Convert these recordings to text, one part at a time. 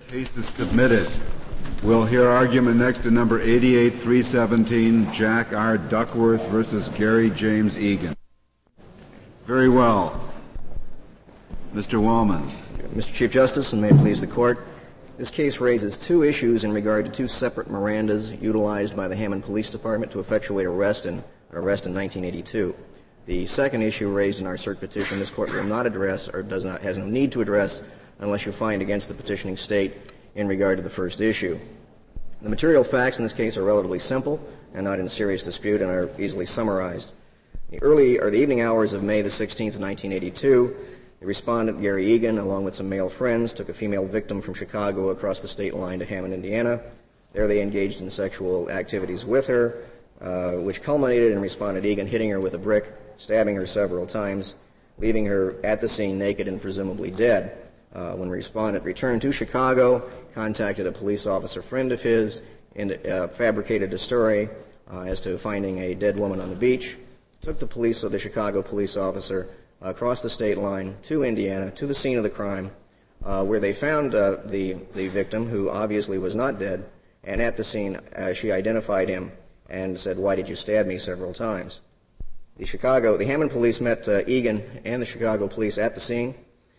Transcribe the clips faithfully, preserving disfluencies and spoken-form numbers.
Case is submitted. We'll hear argument next to number eighty-eight three seventeen, Jack R. Duckworth versus Gary James Egan. Very well. Mister Wallman. Mister Chief Justice, and may it please the Court, this case raises two issues in regard to two separate Mirandas utilized by the Hammond Police Department to effectuate arrest in, an arrest in nineteen eighty-two. The second issue raised in our cert petition this Court will not address, or does not, has no need to address, unless you find against the petitioning state in regard to the first issue. The material facts in this case are relatively simple and not in serious dispute and are easily summarized. The early or the evening hours of May the sixteenth of nineteen eighty-two, the respondent, Gary Egan, along with some male friends, took a female victim from Chicago across the state line to Hammond, Indiana. There they engaged in sexual activities with her, uh, which culminated in respondent Egan hitting her with a brick, stabbing her several times, leaving her at the scene naked and presumably dead. Uh, when respondent returned to Chicago, contacted a police officer friend of his, and uh, fabricated a story uh, as to finding a dead woman on the beach, took the police or the Chicago police officer uh, across the state line to Indiana, to the scene of the crime, uh, where they found uh, the, the victim, who obviously was not dead, and at the scene uh, she identified him and said, "Why did you stab me?" several times. The Chicago, the Hammond police met uh, Egan and the Chicago police at the scene,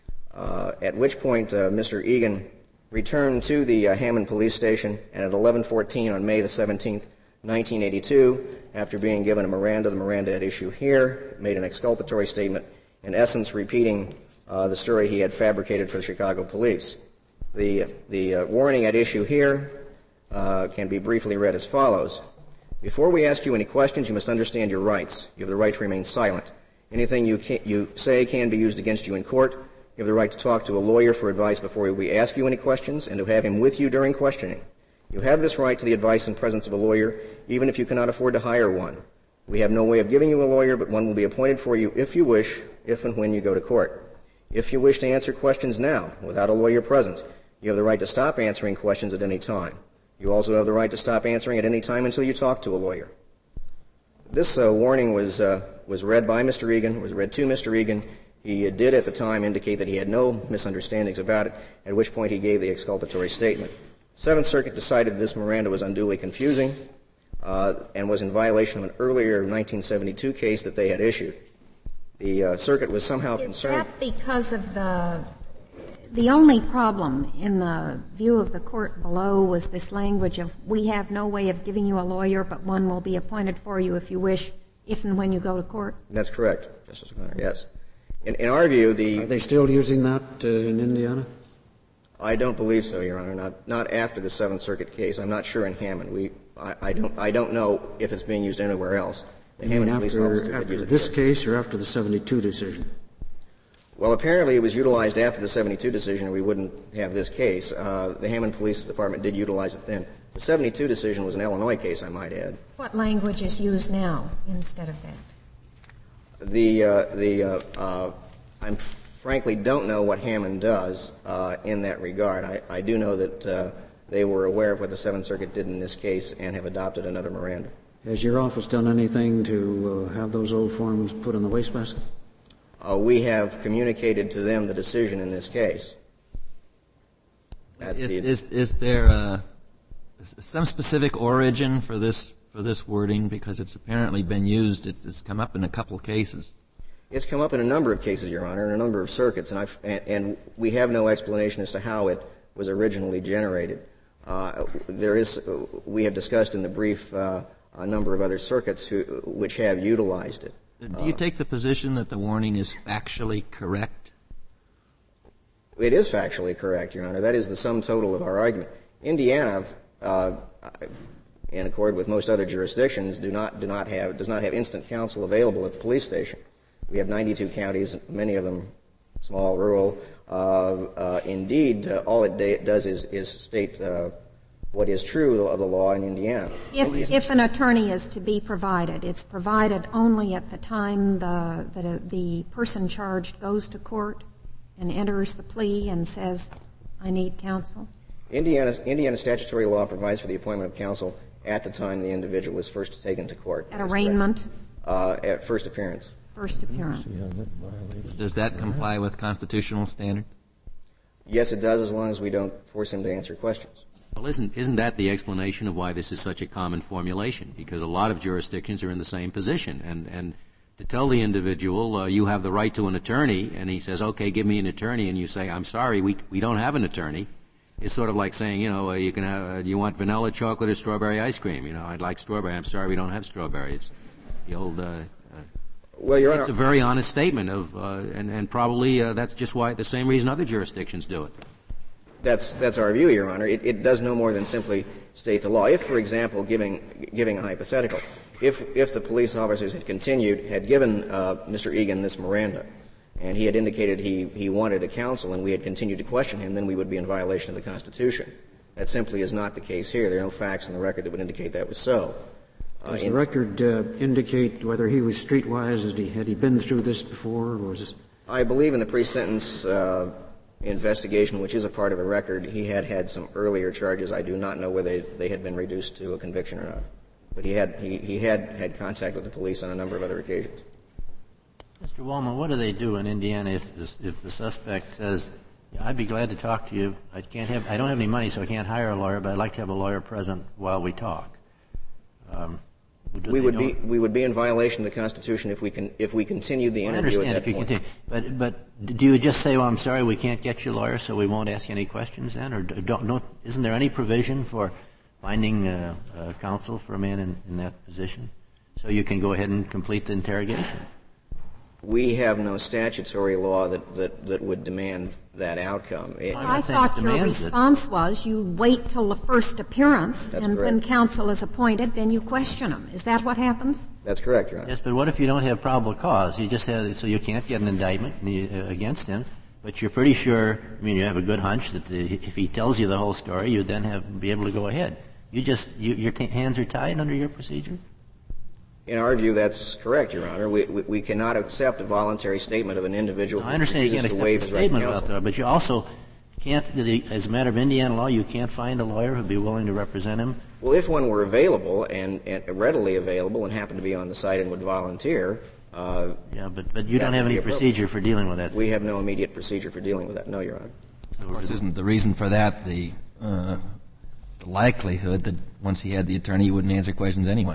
uh, at which point uh, Mister Egan returned to the uh, Hammond police station, and at eleven fourteen on May the seventeenth, nineteen eighty-two, after being given a Miranda, the Miranda at issue here, made an exculpatory statement, in essence repeating uh, the story he had fabricated for the Chicago police. The, the uh, warning at issue here uh, can be briefly read as follows. Before we ask you any questions, you must understand your rights. You have the right to remain silent. Anything you, can, you say can be used against you in court. You have the right to talk to a lawyer for advice before we ask you any questions and to have him with you during questioning. You have this right to the advice and presence of a lawyer, even if you cannot afford to hire one. We have no way of giving you a lawyer, but one will be appointed for you if you wish, if and when you go to court. If you wish to answer questions now, without a lawyer present, you have the right to stop answering questions at any time. You also have the right to stop answering at any time until you talk to a lawyer. This uh, warning was uh, was read by Mister Egan, was read to Mister Egan. He uh, did at the time indicate that he had no misunderstandings about it, at which point he gave the exculpatory statement. Seventh Circuit decided this Miranda was unduly confusing uh, and was in violation of an earlier nineteen seventy-two case that they had issued. The uh, circuit was somehow Is concerned. Is that because of the the only problem in the view of the court below was this language of we have no way of giving you a lawyer, but one will be appointed for you if you wish, if and when you go to court? That's correct, Justice O'Connor, yes. In, in our view, the... Are they still using that uh, in Indiana? I don't believe so, Your Honor, not, not after the Seventh Circuit case. I'm not sure in Hammond. We, I, I, don't, I don't know if it's being used anywhere else. The you Hammond mean police after, officer after use it this first. case or after the seventy-two decision? Well, apparently it was utilized after the seventy-two decision, or we wouldn't have this case. Uh, the Hammond Police Department did utilize it then. The seventy-two decision was an Illinois case, I might add. What language is used now instead of that? The, uh, the, uh, uh, I frankly don't know what Hammond does uh, in that regard. I, I do know that uh, they were aware of what the Seventh Circuit did in this case and have adopted another Miranda. Has your office done anything to uh, have those old forms put in the wastebasket? Uh, we have communicated to them the decision in this case. Is, the, is, is there uh, some specific origin for this for this wording? Because it's apparently been used. It, it's come up in a couple of cases. It's come up in a number of cases, Your Honor, in a number of circuits, and, I've, and, and we have no explanation as to how it was originally generated. Uh, there is, uh, we have discussed in the brief uh, a number of other circuits who, which have utilized it. Do you take the position that the warning is factually correct? It is factually correct, Your Honor. That is the sum total of our argument. Indiana, uh, in accord with most other jurisdictions, do not do not have does not have instant counsel available at the police station. We have ninety-two counties, many of them small, rural. Uh, uh, indeed, uh, all it da- does is, is state uh, what is true of the law in Indiana. If, if an attorney is to be provided, it's provided only at the time the, the, the person charged goes to court and enters the plea and says, I need counsel? Indiana, Indiana statutory law provides for the appointment of counsel at the time the individual is first taken to court. At arraignment? Uh, at first appearance. First appearance. Does that comply with constitutional standard? Yes, it does, as long as we don't force him to answer questions. Well, isn't, isn't that the explanation of why this is such a common formulation? Because a lot of jurisdictions are in the same position. And, and to tell the individual, uh, you have the right to an attorney, and he says, okay, give me an attorney, and you say, I'm sorry, we, we don't have an attorney, it's sort of like saying, you know, uh, you can have, uh, do you want vanilla, chocolate, or strawberry ice cream? You know, I'd like strawberry. I'm sorry, we don't have strawberry. It's the old, uh, uh well, Your Honor, it's a very honest statement of, uh, and, and probably uh, that's just why, the same reason other jurisdictions do it. That's, that's our view, Your Honor. It, it does no more than simply state the law. If, for example, giving, giving a hypothetical, if, if the police officers had continued, had given uh, Mister Egan this Miranda, and he had indicated he, he wanted a counsel and we had continued to question him, then we would be in violation of the Constitution. That simply is not the case here. There are no facts in the record that would indicate that was so. Uh, Does the record uh, indicate whether he was streetwise? Had he, had he been through this before, or was this? I believe in the pre-sentence uh, investigation, which is a part of the record, he had had some earlier charges. I do not know whether they, they had been reduced to a conviction or not. But he had, he, he had had contact with the police on a number of other occasions. Mister Wallman, what do they do in Indiana if the, if the suspect says, yeah, I'd be glad to talk to you. I can't have, I don't have any money, so I can't hire a lawyer, but I'd like to have a lawyer present while we talk. Um, we would be we would be in violation of the Constitution if we can if we continued the well, interview I understand at that if you point. continue, but but do you just say, well, I'm sorry, we can't get you a lawyer, so we won't ask you any questions then, or don't? don't isn't there any provision for finding uh, uh, counsel for a man in, in that position, so you can go ahead and complete the interrogation? We have no statutory law that, that, that would demand that outcome. It, well, I thought your response it. was you wait till the first appearance, That's and correct. when counsel is appointed, then you question him. Is that what happens? That's correct, Your Honor. Yes, but what if you don't have probable cause? You just have, so you can't get an indictment against him, but you're pretty sure, I mean, you have a good hunch that the, if he tells you the whole story, you then have be able to go ahead. You just, you, your t- hands are tied under your procedure? In our view, that's correct, Your Honor. We, we, we cannot accept a voluntary statement of an individual. No, I understand you can't accept a statement about that, but you also can't, as a matter of Indiana law, you can't find a lawyer who'd be willing to represent him. Well, if one were available and, and readily available and happened to be on the site and would volunteer. Uh, yeah, but but you don't have any procedure for dealing with that. We have no immediate procedure for dealing with that. No, Your Honor. Of course, isn't the reason for that the, uh, the likelihood that once he had the attorney, he wouldn't answer questions anyway?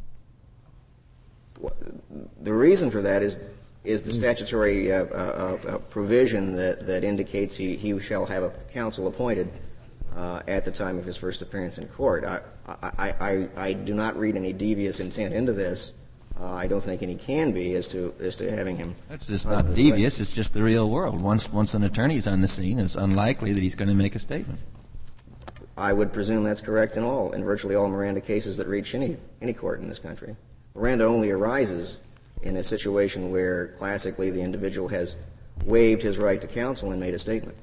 The reason for that is is the statutory uh, uh, uh, provision that, that indicates he, he shall have a counsel appointed uh, at the time of his first appearance in court. I, I, I, I do not read any devious intent into this. Uh, I don't think any can be as to as to having him. That's just not devious. It's just the real world. Once once an attorney is on the scene, it's unlikely that he's going to make a statement. I would presume that's correct in all, in virtually all Miranda cases that reach any any court in this country. Miranda only arises in a situation where classically the individual has waived his right to counsel and made a statement.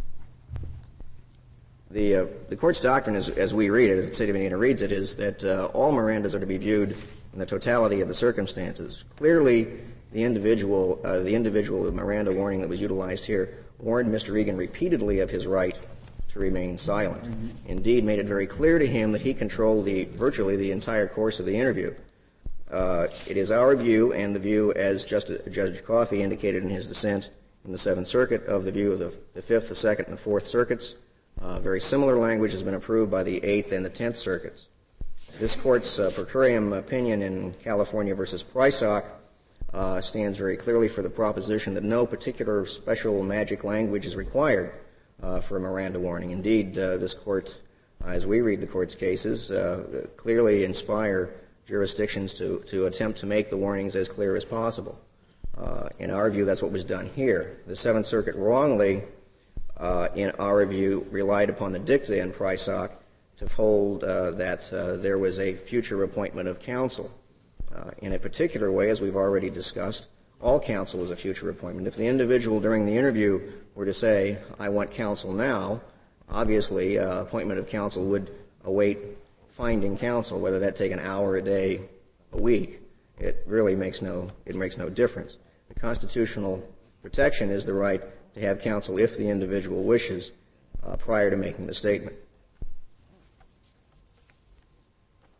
The uh, the court's doctrine, as, as we read it, as the State of Indiana reads it, is that uh, all Mirandas are to be viewed in the totality of the circumstances. Clearly, the individual uh, the individual Miranda warning that was utilized here warned Mister Egan repeatedly of his right to remain silent. Mm-hmm. Indeed, made it very clear to him that he controlled the virtually the entire course of the interview. Uh, it is our view, and the view, as Justice, Judge Coffey indicated in his dissent in the Seventh Circuit, of the view of the, the Fifth, the Second, and the Fourth Circuits. Uh, very similar language has been approved by the Eighth and the Tenth Circuits. This Court's uh, per curiam opinion in California versus Prysock uh, stands very clearly for the proposition that no particular special magic language is required uh, for a Miranda warning. Indeed, uh, this Court, uh, as we read the Court's cases, uh, clearly inspire jurisdictions to, to attempt to make the warnings as clear as possible. Uh, in our view, that's what was done here. The Seventh Circuit wrongly, uh, in our view, relied upon the dicta in Prysock to hold uh, that uh, there was a future appointment of counsel. Uh, in a particular way, as we've already discussed, all counsel is a future appointment. If the individual during the interview were to say, I want counsel now, obviously uh, appointment of counsel would await finding counsel, whether that take an hour a day, a week. It really makes no, it makes no difference. The constitutional protection is the right to have counsel if the individual wishes uh, prior to making the statement.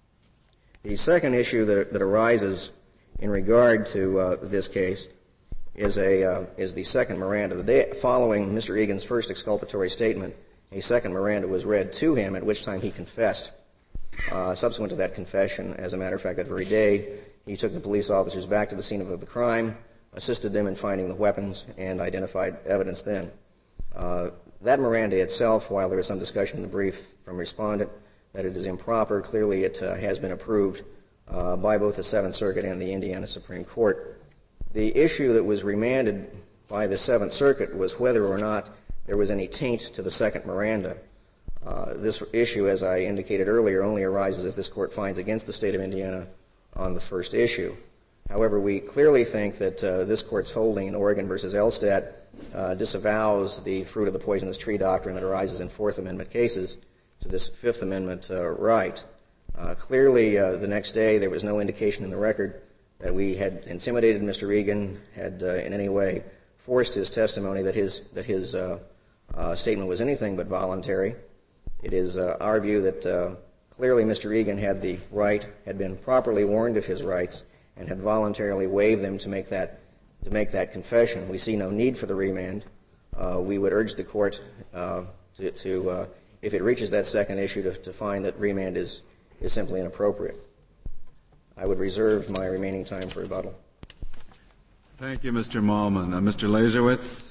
The second issue that, that arises in regard to uh, this case is a uh, is the second Miranda. The day following Mister Egan's first exculpatory statement, a second Miranda was read to him, at which time he confessed. Uh, subsequent to that confession, as a matter of fact, that very day, he took the police officers back to the scene of the crime, assisted them in finding the weapons, and identified evidence then. Uh, that Miranda itself, while there is some discussion in the brief from respondent that it is improper, clearly it uh, has been approved uh, by both the Seventh Circuit and the Indiana Supreme Court. The issue that was remanded by the Seventh Circuit was whether or not there was any taint to the second Miranda. Uh, this issue, as I indicated earlier, only arises if this court finds against the state of Indiana on the first issue. However, we clearly think that uh, this court's holding in Oregon versus Elstad uh, disavows the fruit of the poisonous tree doctrine that arises in Fourth Amendment cases to this Fifth Amendment uh, right. Uh, clearly, uh, the next day, there was no indication in the record that we had intimidated Mister Egan, had uh, in any way forced his testimony that his that his uh, uh, statement was anything but voluntary. It is uh, our view that uh, clearly Mister Egan had the right, had been properly warned of his rights, and had voluntarily waived them to make that to make that confession. We see no need for the remand. Uh, we would urge the court uh, to, to uh, if it reaches that second issue, to, to find that remand is is simply inappropriate. I would reserve my remaining time for rebuttal. Thank you, Mister Malman. Uh, Mister Laserwitz.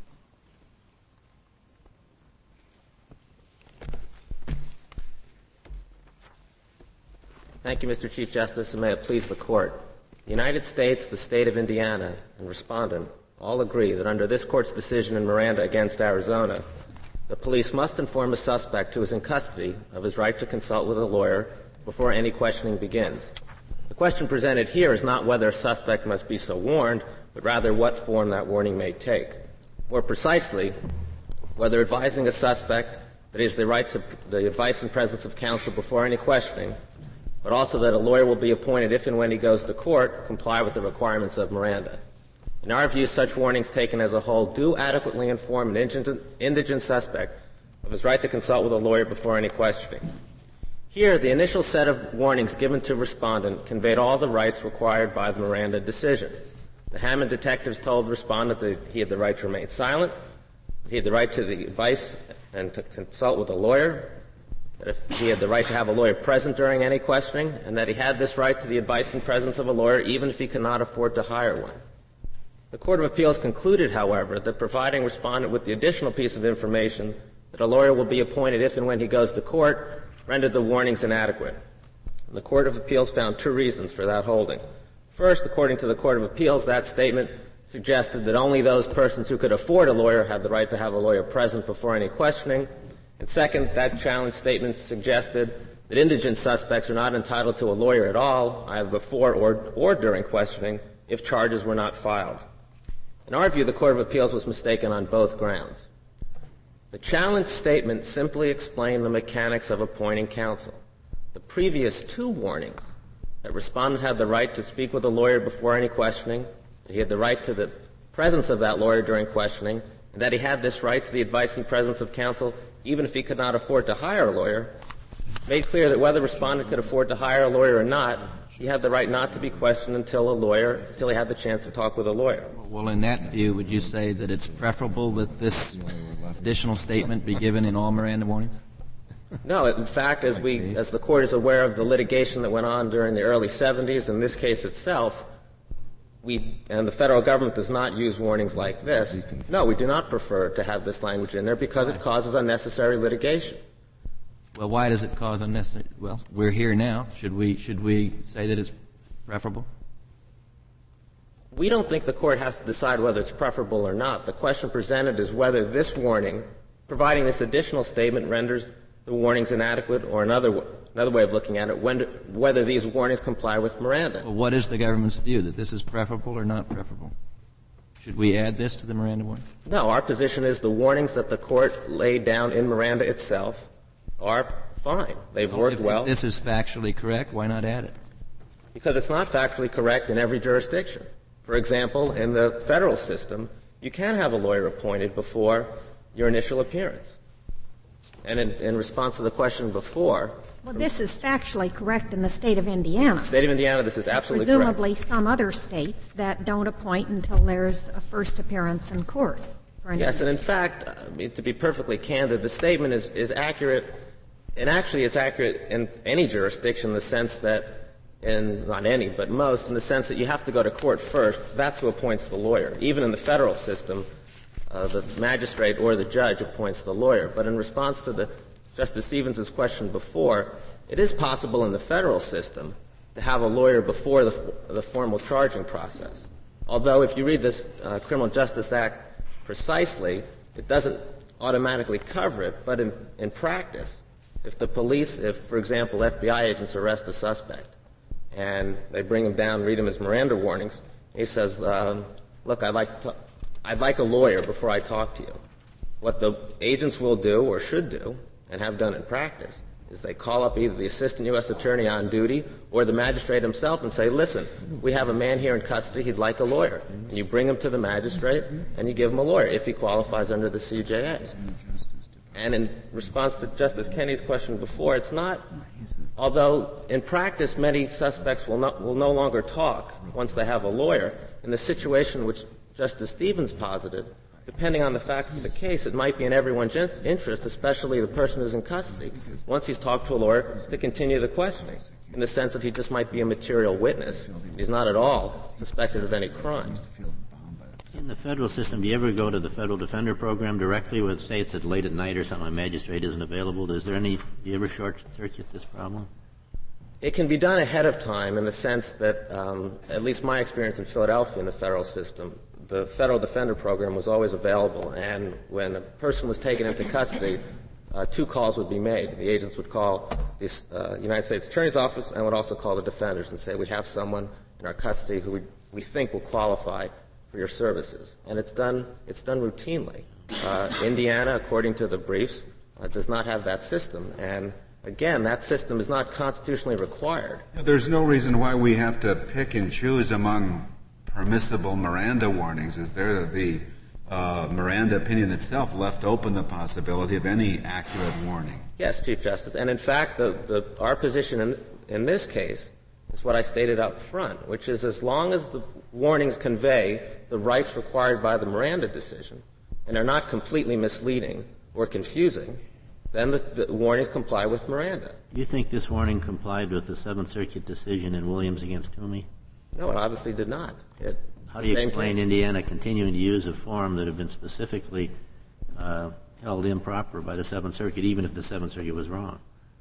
Thank you, Mister Chief Justice, and may it please the Court. The United States, the State of Indiana, and Respondent all agree that under this Court's decision in Miranda against Arizona, the police must inform a suspect who is in custody of his right to consult with a lawyer before any questioning begins. The question presented here is not whether a suspect must be so warned, but rather what form that warning may take. More precisely, whether advising a suspect that he has the right to the advice and presence of counsel before any questioning, but also that a lawyer will be appointed if and when he goes to court, comply with the requirements of Miranda. In our view, such warnings taken as a whole do adequately inform an indigent, indigent suspect of his right to consult with a lawyer before any questioning. Here, the initial set of warnings given to respondent conveyed all the rights required by the Miranda decision. The Hammond detectives told the respondent that he had the right to remain silent, he had the right to the advice and to consult with a lawyer, that if he had the right to have a lawyer present during any questioning, and that he had this right to the advice and presence of a lawyer even if he could not afford to hire one. The Court of Appeals concluded, however, that providing respondent with the additional piece of information that a lawyer will be appointed if and when he goes to court rendered the warnings inadequate. And the Court of Appeals found two reasons for that holding. First, according to the Court of Appeals, that statement suggested that only those persons who could afford a lawyer had the right to have a lawyer present before any questioning. And second, that challenge statement suggested that indigent suspects are not entitled to a lawyer at all, either before or, or during questioning, if charges were not filed. In our view, the Court of Appeals was mistaken on both grounds. The challenge statement simply explained the mechanics of appointing counsel. The previous two warnings, that respondent had the right to speak with a lawyer before any questioning, that he had the right to the presence of that lawyer during questioning, and that he had this right to the advice and presence of counsel even if he could not afford to hire a lawyer, made clear that whether respondent could afford to hire a lawyer or not, he had the right not to be questioned until a lawyer, until he had the chance to talk with a lawyer. Well, in that view, would you say that it's preferable that this additional statement be given in all Miranda warnings? No. In fact, as we, as the Court is aware of the litigation that went on during the early seventies, in this case itself, we, and the federal government does not use warnings like this. No, we do not prefer to have this language in there because it causes unnecessary litigation. Well, why does it cause unnecessary? Well, we're here now. Should we, should we say that it's preferable? We don't think the Court has to decide whether it's preferable or not. The question presented is whether this warning, providing this additional statement, renders the warnings inadequate, or another another way of looking at it, when, whether these warnings comply with Miranda. Well, what is the government's view, that this is preferable or not preferable? Should we add this to the Miranda warning? No. Our position is the warnings that the Court laid down in Miranda itself are fine. They've well, worked if, well. If this is factually correct, why not add it? Because it's not factually correct in every jurisdiction. For example, in the federal system, you can have a lawyer appointed before your initial appearance. And in, in response to the question before, Well, this is factually correct in the state of Indiana. The state of Indiana, this is absolutely Presumably correct. some other states that don't appoint until there's a first appearance in court. For an Yes, and in fact, I mean, to be perfectly candid, the statement is, is accurate, and actually it's accurate in any jurisdiction in the sense that, in not any, but most, in the sense that you have to go to court first. That's who appoints the lawyer. Even in the federal system, uh, the magistrate or the judge appoints the lawyer. But in response to the Justice Stevens' question before, it is possible in the federal system to have a lawyer before the, the formal charging process. Although if you read this uh, Criminal Justice Act precisely, it doesn't automatically cover it, but in, in practice, if the police, if, for example, F B I agents arrest a suspect and they bring him down, read him his Miranda warnings, he says, um, look, I'd like, to, I'd like a lawyer before I talk to you. What the agents will do or should do, and have done in practice, is they call up either the assistant U S attorney on duty or the magistrate himself and say, listen, we have a man here in custody, he'd like a lawyer. And you bring him to the magistrate and you give him a lawyer if he qualifies under the C J A. And in response to Justice Kennedy's question before, it's not, although in practice many suspects will, not, will no longer talk once they have a lawyer, in the situation which Justice Stevens posited, depending on the facts of the case, it might be in everyone's interest, especially the person who's in custody, once he's talked to a lawyer, to continue the questioning, in the sense that he just might be a material witness. He's not at all suspected of any crime. In the federal system, do you ever go to the Federal Defender Program directly with, say, it's at late at night or something, a magistrate isn't available? Is there any, do you ever short-circuit this problem? It can be done ahead of time in the sense that, um, at least my experience in Philadelphia in the federal system, the Federal Defender Program was always available, and when a person was taken into custody, uh, two calls would be made. The agents would call the uh, United States Attorney's Office and would also call the defenders and say, we have someone in our custody who we, we think will qualify for your services. And it's done, it's done routinely. Uh, Indiana, according to the briefs, uh, does not have that system. And again, that system is not constitutionally required. There's no reason why we have to pick and choose among permissible Miranda warnings. Is there? The uh, Miranda opinion itself left open the possibility of any accurate warning. Yes, Chief Justice. And in fact, the, the, our position in, in this case is what I stated up front, which is as long as the warnings convey the rights required by the Miranda decision and are not completely misleading or confusing, then the, the warnings comply with Miranda. Do you think this warning complied with the Seventh Circuit decision in Williams against Toomey? No, it obviously did not. It, How do you explain case. Indiana continuing to use a form that had been specifically uh, held improper by the Seventh Circuit, even if the Seventh Circuit was wrong?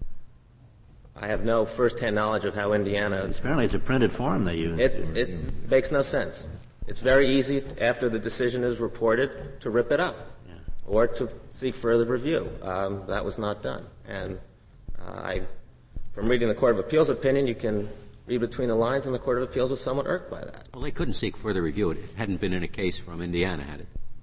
I have no first-hand knowledge of how Indiana... Apparently it's a printed form they use. It, it makes no sense. It's very easy, after the decision is reported, to rip it up yeah. or to seek further review. Um, that was not done. And uh, I, from reading the Court of Appeals opinion, you can read between the lines, and the Court of Appeals was somewhat irked by that. Well, they couldn't seek further review. It hadn't been in a case from Indiana, had it?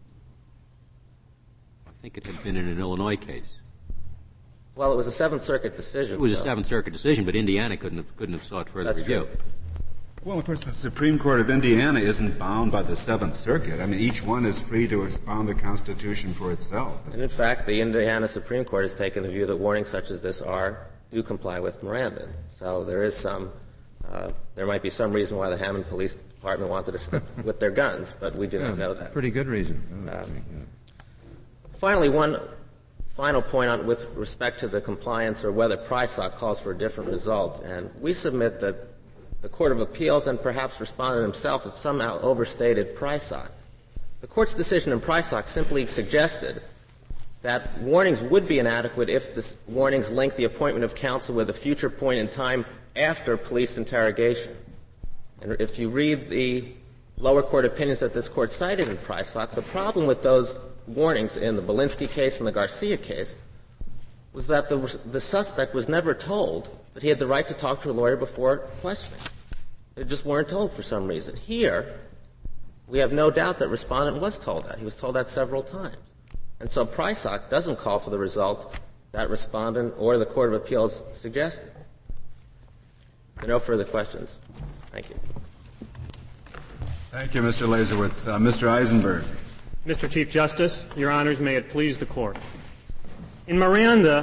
I think it had been in an Illinois case. Well, it was a Seventh Circuit decision. It was so. a Seventh Circuit decision, but Indiana couldn't have, couldn't have sought further That's review. True. Well, of course, the Supreme Court of Indiana isn't bound by the Seventh Circuit. I mean, each one is free to expound the Constitution for itself. And in fact, the Indiana Supreme Court has taken the view that warnings such as this are do comply with Miranda. So there is some, uh, there might be some reason why the Hammond Police Department wanted to stick with their guns, but we do yeah, not know that. Pretty good reason. Um, finally, one final point on, with respect to the compliance or whether Prysock calls for a different result. And we submit that the Court of Appeals and perhaps Respondent himself have somehow overstated Prysock. The Court's decision in Prysock simply suggested that warnings would be inadequate if the warnings link the appointment of counsel with a future point in time after police interrogation. And if you read the lower court opinions that this Court cited in Prysock, the problem with those warnings in the Belinsky case and the Garcia case was that the, the suspect was never told that he had the right to talk to a lawyer before questioning. They just weren't told for some reason. Here, we have no doubt that Respondent was told that. He was told that several times. And so Prysock doesn't call for the result that Respondent or the Court of Appeals suggested. There are no further questions. Thank you. Thank you, Mister Lazowitz. Uh, Mister Eisenberg. Mister Chief Justice, Your Honors, may it please the Court. In Miranda,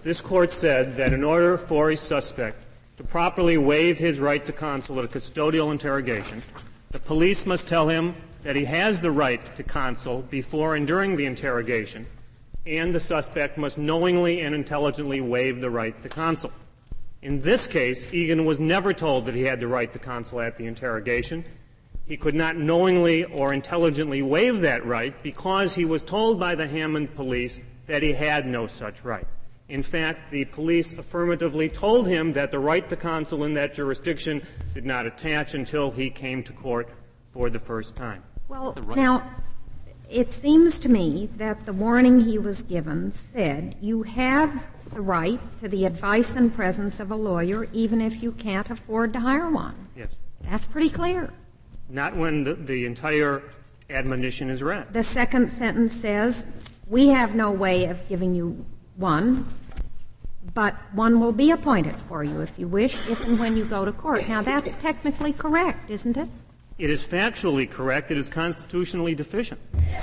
this Court said that in order for a suspect to properly waive his right to counsel at a custodial interrogation, the police must tell him that he has the right to counsel before and during the interrogation, and the suspect must knowingly and intelligently waive the right to counsel. In this case, Egan was never told that he had the right to counsel at the interrogation. He could not knowingly or intelligently waive that right because he was told by the Hammond police that he had no such right. In fact, the police affirmatively told him that the right to counsel in that jurisdiction did not attach until he came to court for the first time. Well, now, it seems to me that the warning he was given said you have the right to the advice and presence of a lawyer even if you can't afford to hire one. Yes. That's pretty clear. Not when the, the entire admonition is read. The second sentence says, we have no way of giving you one, but one will be appointed for you if you wish, if and when you go to court. Now, that's technically correct, isn't it? It is factually correct. It is constitutionally deficient.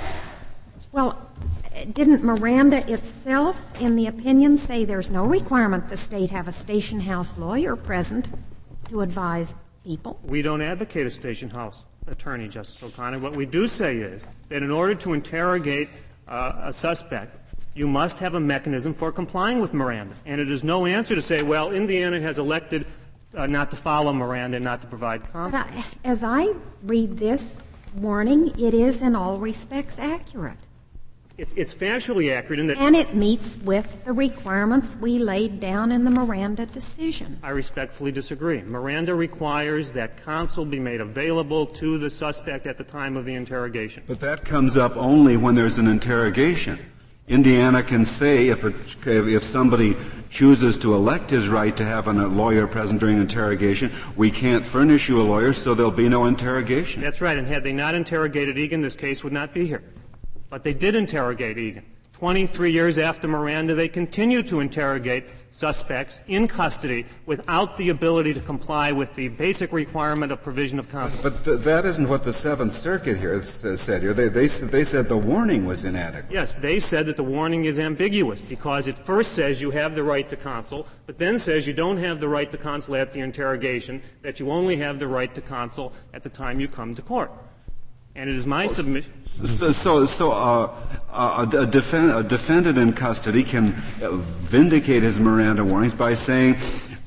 Well, didn't Miranda itself, in the opinion, say there's no requirement the state have a station house lawyer present to advise people? We don't advocate a station house attorney, Justice O'Connor. What we do say is that in order to interrogate uh, a suspect, you must have a mechanism for complying with Miranda. And it is no answer to say, well, Indiana has elected uh, not to follow Miranda and not to provide counsel. But I, as I read this warning, it is in all respects accurate. It's, it's factually accurate in that... And it meets with the requirements we laid down in the Miranda decision. I respectfully disagree. Miranda requires that counsel be made available to the suspect at the time of the interrogation. But that comes up only when there's an interrogation. Indiana can say if, a, if somebody chooses to elect his right to have a lawyer present during interrogation, we can't furnish you a lawyer, so there'll be no interrogation. That's right, and had they not interrogated Egan, this case would not be here. But they did interrogate Egan. Twenty-three years after Miranda, they continue to interrogate suspects in custody without the ability to comply with the basic requirement of provision of counsel. But th- that isn't what the Seventh Circuit here s- said here. They, they, they said the warning was inadequate. Yes, they said that the warning is ambiguous because it first says you have the right to counsel, but then says you don't have the right to counsel at the interrogation, that you only have the right to counsel at the time you come to court. And it is my submission. So, so, so uh, uh, a, defend, a defendant in custody can vindicate his Miranda warnings by saying,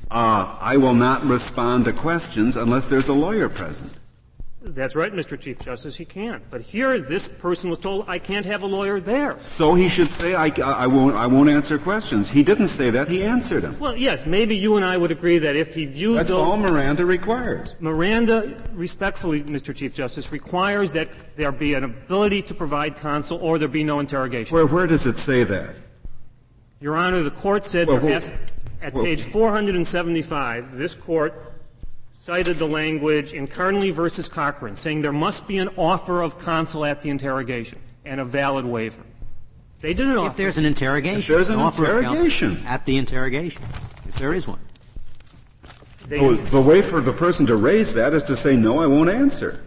uh, I will not respond to questions unless there's a lawyer present. That's right, Mister Chief Justice, he can. But here, this person was told, I can't have a lawyer there. So he should say, I, I, won't, I won't answer questions. He didn't say that. He answered them. Well, yes, maybe you and I would agree that if he viewed That's those... all Miranda requires. Miranda, respectfully, Mister Chief Justice, requires that there be an ability to provide counsel or there be no interrogation. Where, where does it say that? Your Honor, the Court said well, there has, at well, page four hundred seventy-five, this Court cited the language in Carnley versus Cochran, saying there must be an offer of counsel at the interrogation and a valid waiver. They didn't offer. If there's an interrogation. If there's an, an interrogation. At the interrogation, if there is one. They, oh, the way for the person to raise that is to say, no, I won't answer.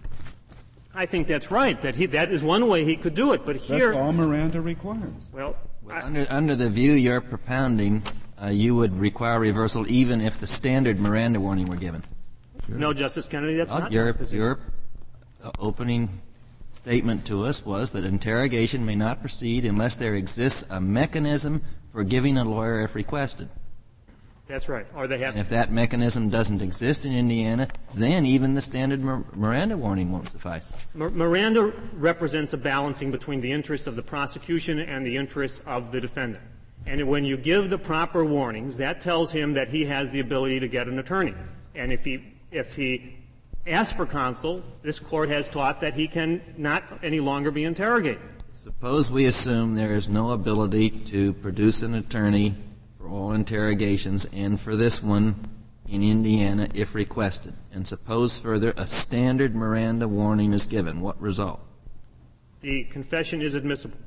I think that's right. That he, that is one way he could do it. But here... That's all Miranda requires. Well, well I, under, under the view you're propounding, uh, you would require reversal even if the standard Miranda warning were given. Sure. No, Justice Kennedy, that's well, not your, my position. Your uh, opening statement to us was that interrogation may not proceed unless there exists a mechanism for giving a lawyer if requested. That's right. Or they have. And if that mechanism doesn't exist in Indiana, then even the standard Mir- Miranda warning won't suffice. Mir- Miranda represents a balancing between the interests of the prosecution and the interests of the defendant. And when you give the proper warnings, that tells him that he has the ability to get an attorney. And if he If he asks for counsel, this Court has taught that he can not any longer be interrogated. Suppose we assume there is no ability to produce an attorney for all interrogations and for this one in Indiana if requested. And suppose further a standard Miranda warning is given. What result? The confession is admissible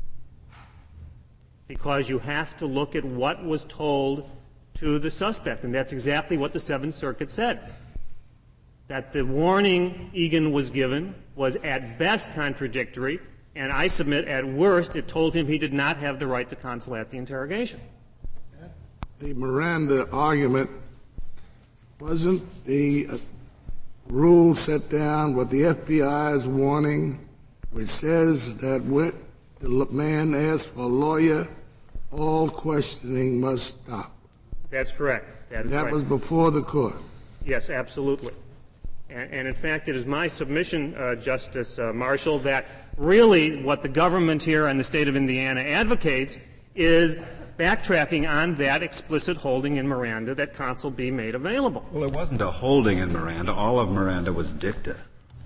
because you have to look at what was told to the suspect, and that's exactly what the Seventh Circuit said. That the warning Egan was given was at best contradictory, and I submit at worst it told him he did not have the right to counsel at the interrogation. the Miranda argument, wasn't the uh, rule set down with the F B I's warning, which says that when the man asks for a lawyer, all questioning must stop? That's correct. That, is that right. was before the court. Yes, absolutely. And, and in fact, it is my submission, uh, Justice uh, Marshall, that really what the government here in the state of Indiana advocates is backtracking on that explicit holding in Miranda that counsel be made available. Well, it wasn't a holding in Miranda. All of Miranda was dicta.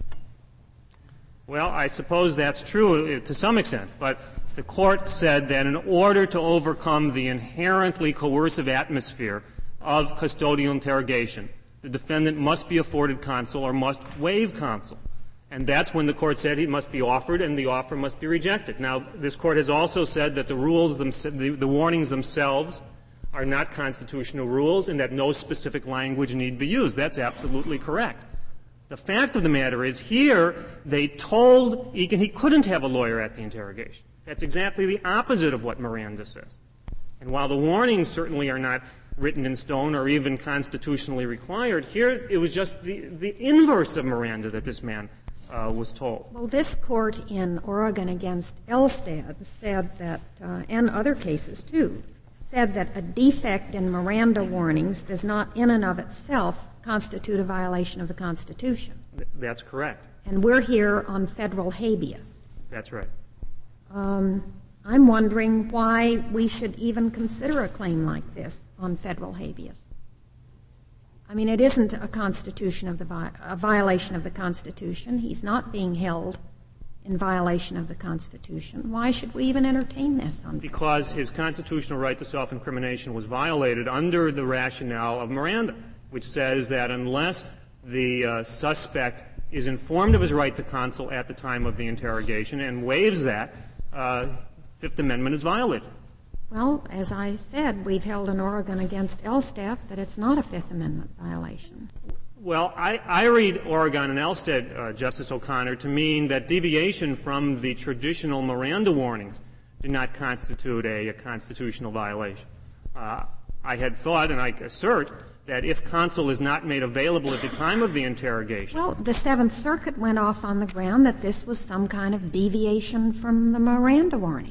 Well, I suppose that's true to some extent, but the court said that in order to overcome the inherently coercive atmosphere of custodial interrogation, the defendant must be afforded counsel or must waive counsel. And that's when the court said he must be offered and the offer must be rejected. Now, this court has also said that the rules, the, the warnings themselves are not constitutional rules and that no specific language need be used. That's absolutely correct. The fact of the matter is here they told Egan he couldn't have a lawyer at the interrogation. That's exactly the opposite of what Miranda says. And while the warnings certainly are not written in stone or even constitutionally required, here it was just the, the inverse of Miranda that this man uh, was told. Well, this court in Oregon against Elstad said that, uh, and other cases too, said that a defect in Miranda warnings does not in and of itself constitute a violation of the Constitution. Th- that's correct. And we're here on federal habeas. That's right. Um, I'm wondering why we should even consider a claim like this on federal habeas. I mean, it isn't a constitution of the vi- a violation of the Constitution. He's not being held in violation of the Constitution. Why should we even entertain this on Because his constitutional right to self-incrimination was violated under the rationale of Miranda, which says that unless the uh, suspect is informed of his right to counsel at the time of the interrogation and waives that, uh, Fifth Amendment is violated. Well, as I said, we've held in Oregon against Elstad that it's not a Fifth Amendment violation. Well, I, I read Oregon and Elstad, uh, Justice O'Connor, to mean that deviation from the traditional Miranda warnings do not constitute a, a constitutional violation. Uh, I had thought, and I assert, that if counsel is not made available at the time of the interrogation. Well, the Seventh Circuit went off on the ground that this was some kind of deviation from the Miranda warning.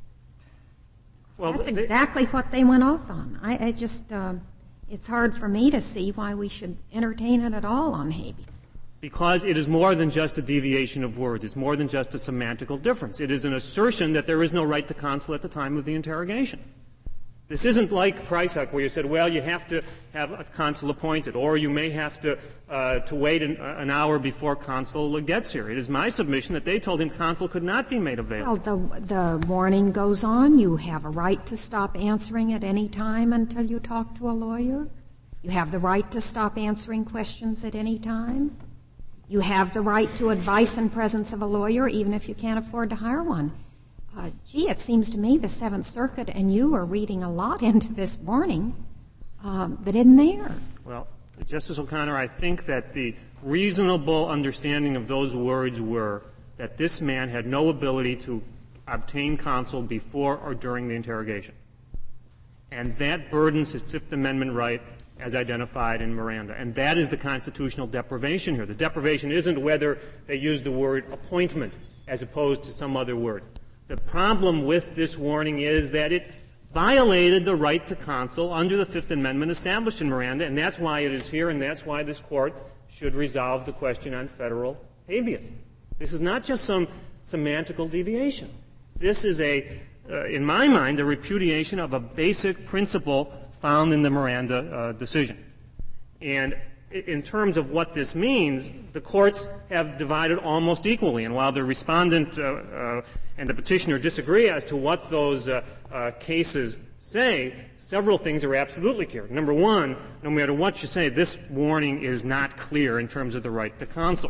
Well, That's they, exactly what they went off on. I, I just, uh, it's hard for me to see why we should entertain it at all on habeas. Because it is more than just a deviation of words. It's more than just a semantical difference. It is an assertion that there is no right to counsel at the time of the interrogation. This isn't like Prysock, where you said, well, you have to have a counsel appointed, or you may have to uh, to wait an, uh, an hour before counsel gets here. It is my submission that they told him counsel could not be made available. Well, the, the warning goes on. You have a right to stop answering at any time until you talk to a lawyer. You have the right to stop answering questions at any time. You have the right to advice in presence of a lawyer, even if you can't afford to hire one. Uh, gee, it seems to me the Seventh Circuit and you are reading a lot into this warning um, that isn't there. Well, Justice O'Connor, I think that the reasonable understanding of those words were that this man had no ability to obtain counsel before or during the interrogation. And that burdens his Fifth Amendment right as identified in Miranda. And that is the constitutional deprivation here. The deprivation isn't whether they use the word appointment as opposed to some other word. The problem with this warning is that it violated the right to counsel under the Fifth Amendment established in Miranda, and that's why it is here, and that's why this Court should resolve the question on federal habeas. This is not just some semantical deviation. This is a, uh, in my mind, a repudiation of a basic principle found in the Miranda uh, decision. And in terms of what this means, the courts have divided almost equally. And while the respondent uh, uh, and the petitioner disagree as to what those uh, uh, cases say, several things are absolutely clear. Number one, no matter what you say, this warning is not clear in terms of the right to counsel.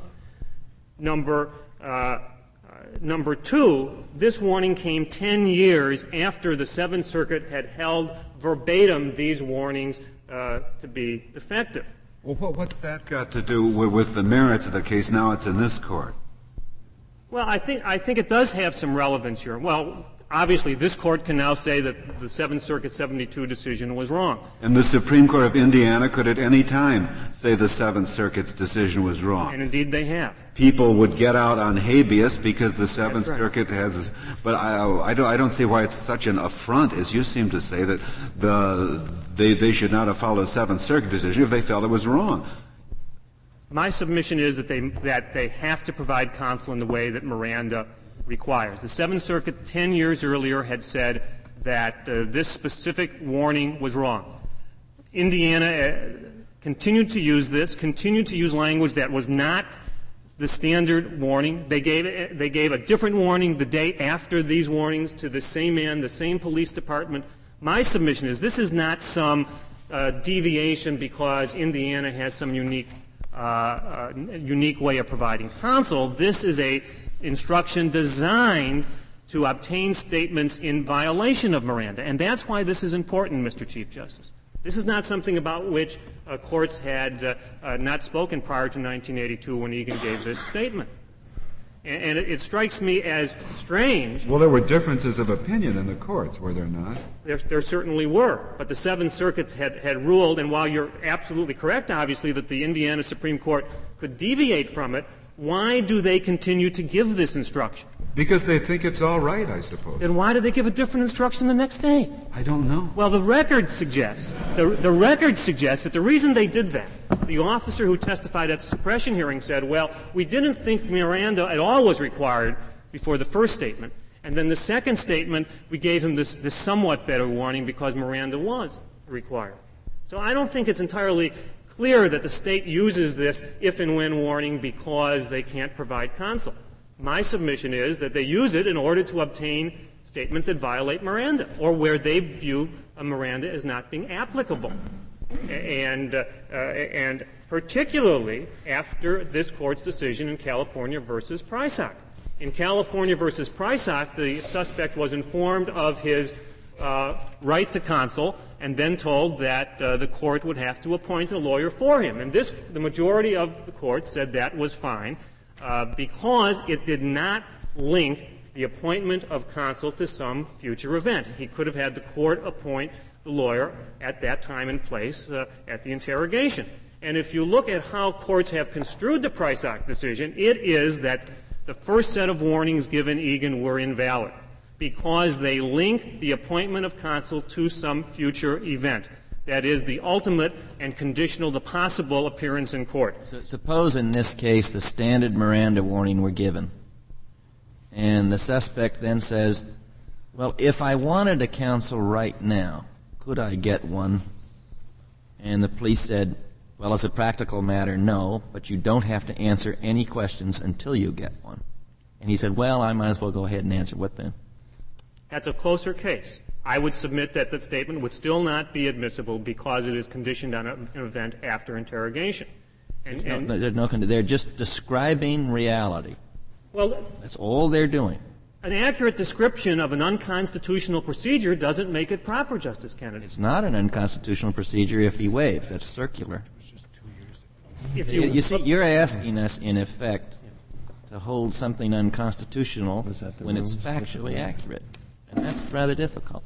Number uh, uh, number two, this warning came ten years after the Seventh Circuit had held verbatim these warnings uh, to be defective. Well, what's that got to do with, with the merits of the case? Now it's in this court. Well, I think I think it does have some relevance here. Well, obviously, this Court can now say that the Seventh Circuit seventy-two decision was wrong. And the Supreme Court of Indiana could at any time say the Seventh Circuit's decision was wrong. And indeed they have. People would get out on habeas because the Seventh right. Circuit has, but I, I, don't, I don't see why it's such an affront, as you seem to say, that the, they, they should not have followed the Seventh Circuit decision if they felt it was wrong. My submission is that they, that they have to provide counsel in the way that Miranda requires. The Seventh Circuit ten years earlier had said that uh, this specific warning was wrong. Indiana uh, continued to use this, continued to use language that was not the standard warning. They gave, they gave a different warning the day after these warnings to the same man, the same police department. My submission is this is not some uh, deviation because Indiana has some unique Uh, uh, unique way of providing counsel. This is a instruction designed to obtain statements in violation of Miranda, and that's why this is important, Mister Chief Justice. This is not something about which uh, courts had uh, uh, not spoken prior to nineteen eighty-two when Egan gave this statement. And, and it, it strikes me as strange. Well, there were differences of opinion in the courts, were there not? There, there certainly were. But the Seventh Circuit had, had ruled, and while you're absolutely correct, obviously, that the Indiana Supreme Court could deviate from it, why do they continue to give this instruction? Because they think it's all right, I suppose. Then why do they give a different instruction the next day? I don't know. Well, the record suggests, the, the record suggests that the reason they did that, the officer who testified at the suppression hearing said, well, we didn't think Miranda at all was required before the first statement. And then the second statement, we gave him this, this somewhat better warning because Miranda was required. So I don't think it's entirely clear that the state uses this if and when warning because they can't provide counsel. My submission is that they use it in order to obtain statements that violate Miranda or where they view a Miranda as not being applicable. And, uh, uh, and particularly after this Court's decision in California versus Prysock. In California versus Prysock, the suspect was informed of his uh, right to counsel and then told that uh, the court would have to appoint a lawyer for him. And this, the majority of the court said that was fine uh, because it did not link the appointment of counsel to some future event. He could have had the court appoint the lawyer at that time and place uh, at the interrogation. And if you look at how courts have construed the Prysock decision, it is that the first set of warnings given Egan were invalid because they link the appointment of counsel to some future event. That is the ultimate and conditional, the possible appearance in court. So suppose in this case the standard Miranda warning were given, and the suspect then says, well, if I wanted a counsel right now, could I get one? And the police said, well, as a practical matter, no, but you don't have to answer any questions until you get one. And he said, well, I might as well go ahead and answer. What then? That's a closer case. I would submit that the statement would still not be admissible because it is conditioned on an event after interrogation. And, and no, no, no, they're just describing reality. Well, that's all they're doing. An accurate description of an unconstitutional procedure doesn't make it proper, Justice Kennedy. It's not an unconstitutional procedure if he waives. That's circular. If you, you see, you're asking us, in effect, to hold something unconstitutional when it's factually accurate. And that's rather difficult.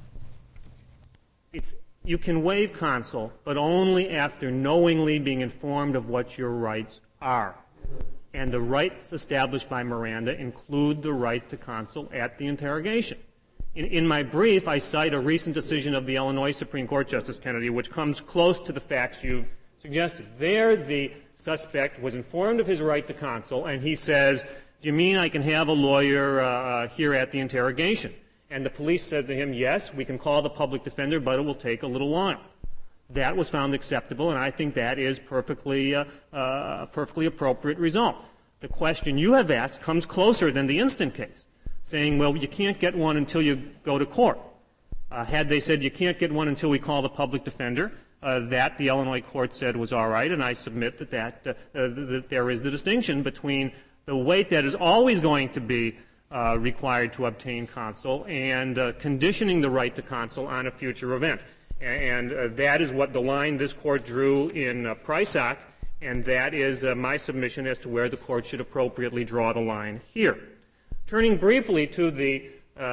It's, you can waive counsel, but only after knowingly being informed of what your rights are. And the rights established by Miranda include the right to counsel at the interrogation. In, in my brief, I cite a recent decision of the Illinois Supreme Court, Justice Kennedy, which comes close to the facts you've suggested. There, the suspect was informed of his right to counsel, and he says, do you mean I can have a lawyer uh, here at the interrogation? And the police said to him, yes, we can call the public defender, but it will take a little while. That was found acceptable, and I think that is perfectly, uh, uh, a perfectly appropriate result. The question you have asked comes closer than the instant case, saying, well, you can't get one until you go to court. Uh, had they said you can't get one until we call the public defender, uh, that the Illinois court said was all right, and I submit that, that, uh, uh, that there is the distinction between the weight that is always going to be uh, required to obtain counsel and uh, conditioning the right to counsel on a future event. And uh, that is what the line this court drew in uh, Prysock, and that is uh, my submission as to where the court should appropriately draw the line here. Turning briefly to the uh,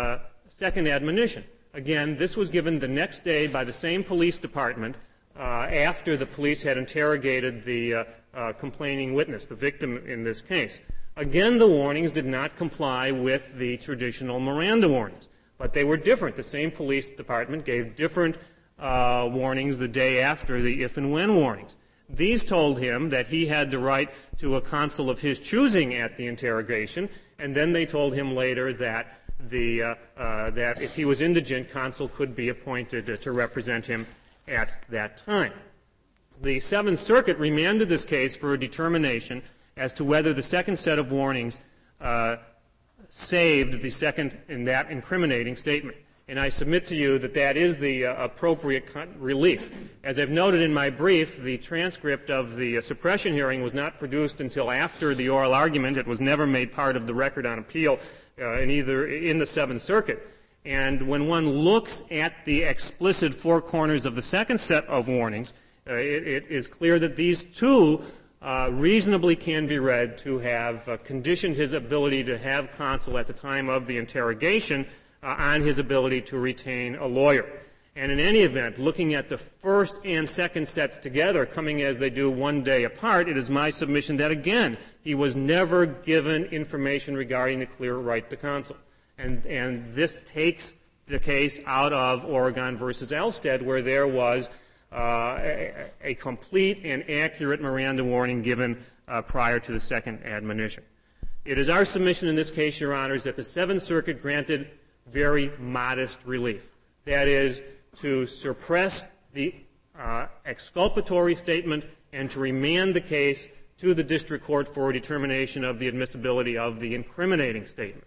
second admonition. Again, this was given the next day by the same police department uh, after the police had interrogated the uh, uh, complaining witness, the victim in this case. Again, the warnings did not comply with the traditional Miranda warnings, but they were different. The same police department gave different uh, warnings the day after the if and when warnings. These told him that he had the right to a counsel of his choosing at the interrogation, and then they told him later that the uh, uh, that if he was indigent, counsel could be appointed uh, to represent him at that time. The Seventh Circuit remanded this case for a determination as to whether the second set of warnings uh, saved the second in that incriminating statement. And I submit to you that that is the uh, appropriate con- relief. As I've noted in my brief, the transcript of the uh, suppression hearing was not produced until after the oral argument. It was never made part of the record on appeal uh, in either in the Seventh Circuit. And when one looks at the explicit four corners of the second set of warnings, uh, it, it is clear that these two uh, reasonably can be read to have uh, conditioned his ability to have counsel at the time of the interrogation Uh, on his ability to retain a lawyer. And in any event, looking at the first and second sets together, coming as they do one day apart, it is my submission that, again, he was never given information regarding the clear right to counsel. And, and this takes the case out of Oregon versus Elstead, where there was uh, a, a complete and accurate Miranda warning given uh, prior to the second admonition. It is our submission in this case, Your Honors, that the Seventh Circuit granted very modest relief. That is, to suppress the uh, exculpatory statement and to remand the case to the district court for a determination of the admissibility of the incriminating statement.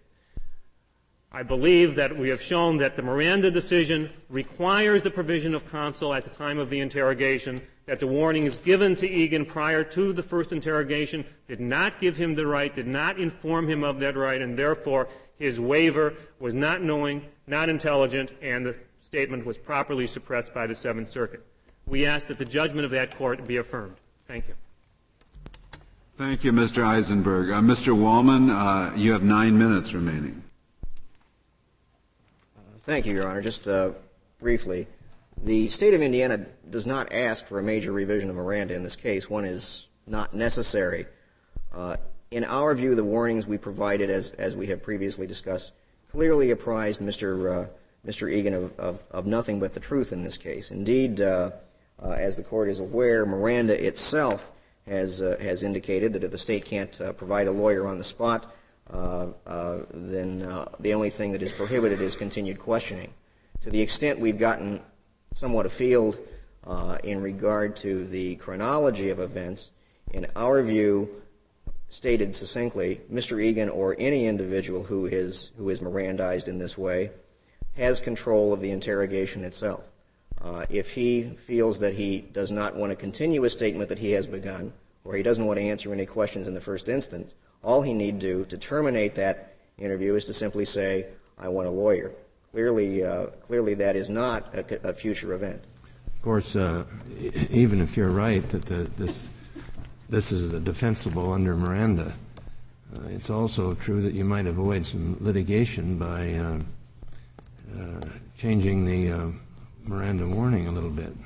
I believe that we have shown that the Miranda decision requires the provision of counsel at the time of the interrogation, that the warnings given to Egan prior to the first interrogation did not give him the right, did not inform him of that right, and therefore his waiver was not knowing, not intelligent, and the statement was properly suppressed by the Seventh Circuit. We ask that the judgment of that court be affirmed. Thank you. Thank you, Mister Eisenberg. Uh, Mister Wallman, uh, you have nine minutes remaining. Uh, thank you, Your Honor. Just uh, briefly, the state of Indiana does not ask for a major revision of Miranda in this case. One is not necessary. Uh, In our view, the warnings we provided, as, as we have previously discussed, clearly apprised Mister Uh, Mister Egan of, of, of nothing but the truth in this case. Indeed, uh, uh, as the court is aware, Miranda itself has uh, has indicated that if the state can't uh, provide a lawyer on the spot, uh, uh, then uh, the only thing that is prohibited is continued questioning. To the extent we've gotten somewhat afield uh, in regard to the chronology of events, in our view, stated succinctly, Mister Egan or any individual who is who is Mirandized in this way has control of the interrogation itself. Uh, if he feels that he does not want to continue a statement that he has begun, or he doesn't want to answer any questions in the first instance, all he need do to terminate that interview is to simply say, "I want a lawyer." Clearly, uh, clearly that is not a, a future event. Of course, uh, even if you're right that the, this. This is defensible under Miranda. Uh, it's also true that you might avoid some litigation by uh, uh, changing the uh, Miranda warning a little bit.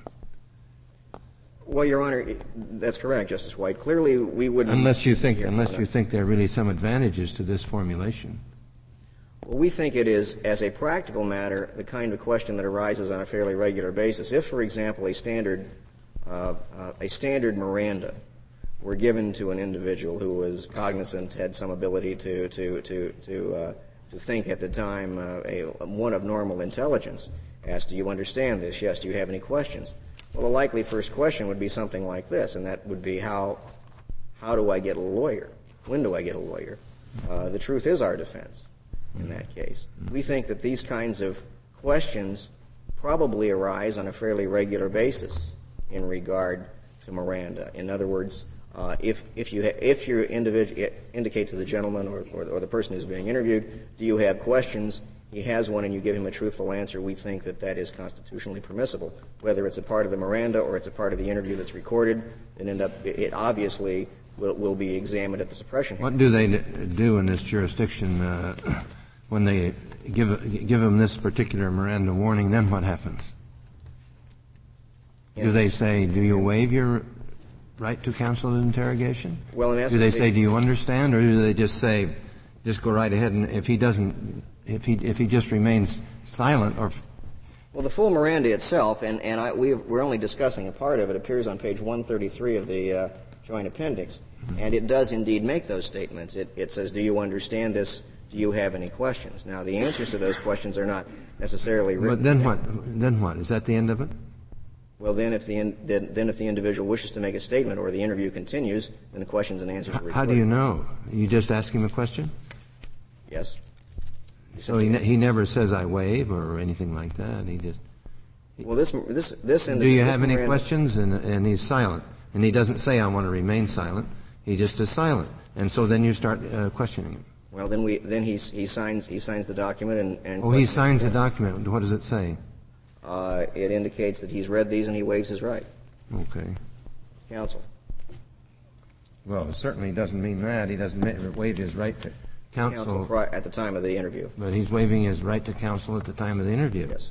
Well, Your Honor, that's correct, Justice White. Clearly, we wouldn't. Unless you think, unless you think there are really some advantages to this formulation. Well, we think it is, as a practical matter, the kind of question that arises on a fairly regular basis. If, for example, a standard, uh, uh, a standard Miranda were given to an individual who was cognizant, had some ability to to to to, uh, to think at the time, uh, a, one of normal intelligence, asked, "Do you understand this? Yes. Do you have any questions?" Well, the likely first question would be something like this, and that would be, "How how do I get a lawyer? When do I get a lawyer?" Uh, the truth is our defense in that case. We think that these kinds of questions probably arise on a fairly regular basis in regard to Miranda. In other words, Uh, if if you ha- if you individu- indicate to the gentleman or, or or the person who's being interviewed, do you have questions? He has one, and you give him a truthful answer. We think that that is constitutionally permissible, whether it's a part of the Miranda or it's a part of the interview that's recorded. And end up it obviously will will be examined at the suppression hearing. What do they do in this jurisdiction uh, when they give give him this particular Miranda warning, then what happens? Do they say, do you waive your right to counsel at interrogation? Well, in essence, do they say, do you understand, or do they just say, just go right ahead, and if he doesn't, if he if he just remains silent, or well, the full Miranda itself, and and I, we we're only discussing a part of it, appears on page one thirty-three of the uh, Joint Appendix, mm-hmm. and it does indeed make those statements. It it says, do you understand this? Do you have any questions? Now, the answers to those questions are not necessarily written. But then what? Then what? Is that the end of it? Well, then if the in, then, then if the individual wishes to make a statement or the interview continues, then the questions and answers are recorded. How do you know? You just ask him a question? Yes. So he ne- he never says I waive or anything like that. He just. He, well, this this this. Do you have any Miranda, questions? And and he's silent, and he doesn't say I want to remain silent. He just is silent, and so then you start uh, questioning him. Well, then we then he he signs he signs the document and. and oh, he signs the document. What does it say? Uh, it indicates that he's read these and he waives his right. Okay. Counsel. Well, it certainly doesn't mean that. He doesn't waive his right to counsel. Counsel at the time of the interview. But he's waiving his right to counsel at the time of the interview. Yes.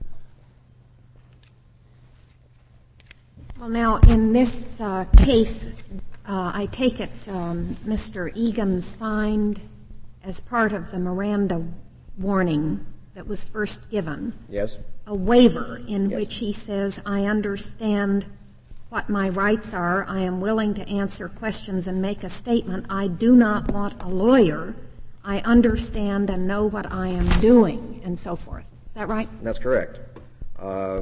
Well, now, in this uh, case, uh, I take it um, Mister Egan signed as part of the Miranda warning that was first given. Yes. A waiver in yes. which he says, I understand what my rights are. I am willing to answer questions and make a statement. I do not want a lawyer. I understand and know what I am doing, and so forth. Is that right? That's correct. Uh,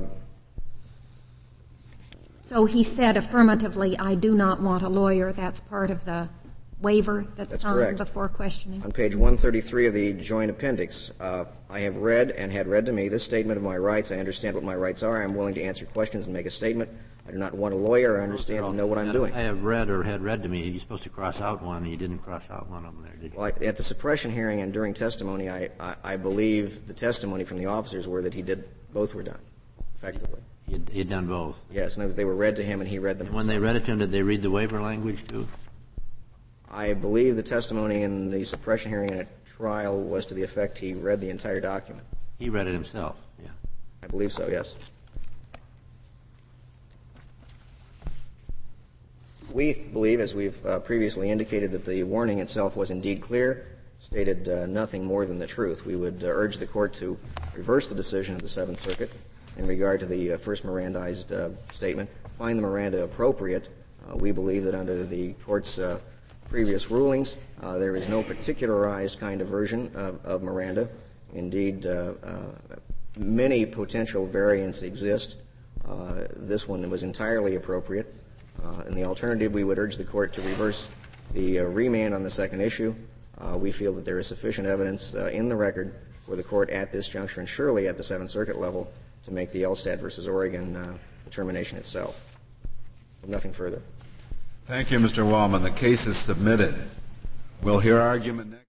so he said affirmatively, I do not want a lawyer. That's part of the waiver that's, that's signed correct. Before questioning? On page one thirty-three of the Joint Appendix, uh, I have read and had read to me this statement of my rights. I understand what my rights are. I am willing to answer questions and make a statement. I do not want a lawyer. I understand and know what I'm doing. I have read or had read to me. You're supposed to cross out one, and you didn't cross out one of them there, did you? Well, I, at the suppression hearing and during testimony, I, I, I believe the testimony from the officers were that he did, both were done, effectively. He had, he had done both? Yes, and they were read to him and he read them. And when they read it to him, did they read the waiver language too? I believe the testimony in the suppression hearing and at trial was to the effect he read the entire document. He read it himself, yeah. I believe so, yes. We believe, as we've uh, previously indicated, that the warning itself was indeed clear, stated uh, nothing more than the truth. We would uh, urge the Court to reverse the decision of the Seventh Circuit in regard to the uh, first Mirandized uh, statement, find the Miranda appropriate. Uh, we believe that under the Court's uh, previous rulings, uh, there is no particularized kind of version of, of Miranda. Indeed, uh, uh, many potential variants exist. Uh, this one was entirely appropriate. Uh, in the alternative, we would urge the Court to reverse the uh, remand on the second issue. Uh, we feel that there is sufficient evidence uh, in the record for the Court at this juncture and surely at the Seventh Circuit level to make the Elstad versus Oregon uh, determination itself. Nothing further. Thank you, Mister Wallman. The case is submitted. We'll hear argument next.